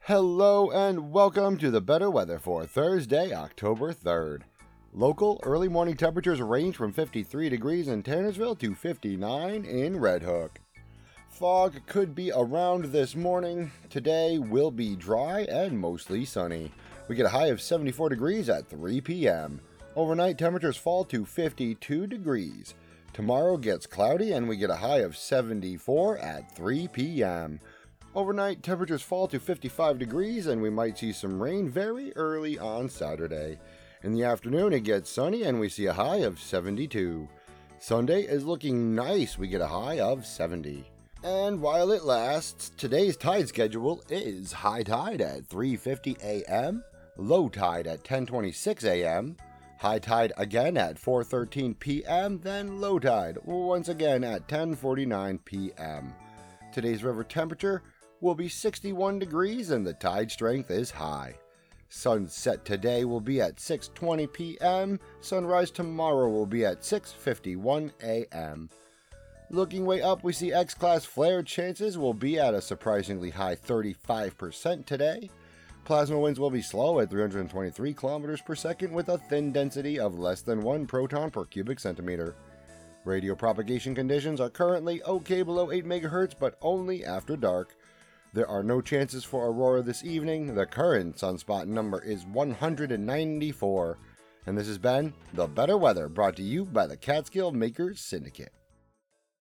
Hello and welcome to the better weather for Thursday, October 3rd. Local early morning temperatures range from 53 degrees in Tannersville to 59 in Red Hook. Fog could be around this morning. Today will be dry and mostly sunny. We get a high of 74 degrees at 3 p.m. Overnight temperatures fall to 52 degrees. Tomorrow gets cloudy and we get a high of 74 at 3 p.m. Overnight temperatures fall to 55 degrees and we might see some rain very early on Saturday. In the afternoon it gets sunny and we see a high of 72. Sunday is looking nice, we get a high of 70. And while it lasts, today's tide schedule is high tide at 3:50 a.m., low tide at 10:26 a.m., high tide again at 4:13 p.m., then low tide once again at 10:49 p.m. Today's river temperature will be 61 degrees and the tide strength is high. Sunset today will be at 6:20 p.m., sunrise tomorrow will be at 6:51 a.m. Looking way up, we see X-class flare chances will be at a surprisingly high 35% today. Plasma winds will be slow at 323 kilometers per second with a thin density of less than 1 proton per cubic centimeter. Radio propagation conditions are currently okay below 8 MHz, but only after dark. There are no chances for aurora this evening. The current sunspot number is 194. And this has been The Better Weather, brought to you by the Catskill Makers Syndicate.